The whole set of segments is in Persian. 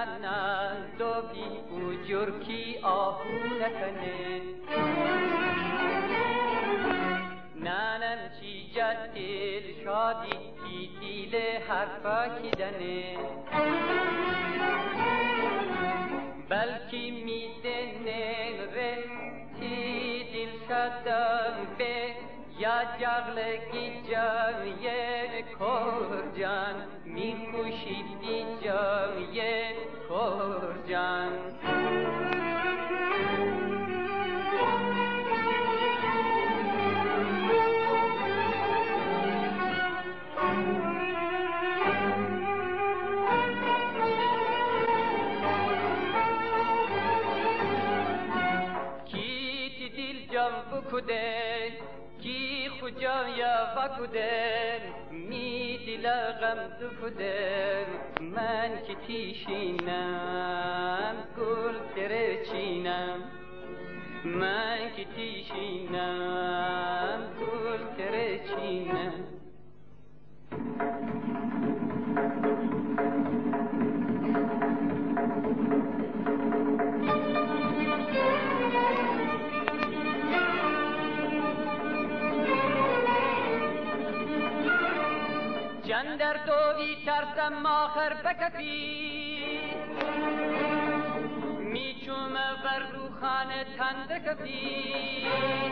ننن دوبی و جرکی آهونکنه ننن چی جدیل شادی تی دیل حرفا کدنه بلکی میدنن ره تی دیل شدن به یا جغلگی جان یه کورجان میخوشی بی جان یه کورجان کی دیل جان بکده کی خجا یا وکده می دل غم دکده من کی تیشینم گل ترچینم من کی تیشینم گل ترچینم جندر دوی ترسم آخر بکفی میچوم بر روخانه تند کفی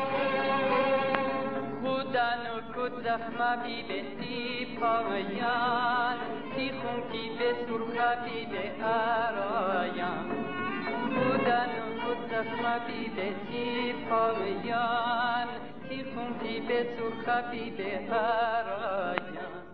خودن و کد زخمه بی بسی پایان تی خون کی به سرخه بی به آرایان خودن و کد زخمه بی بسی پایان تی خون کی به سرخه بی به آرایان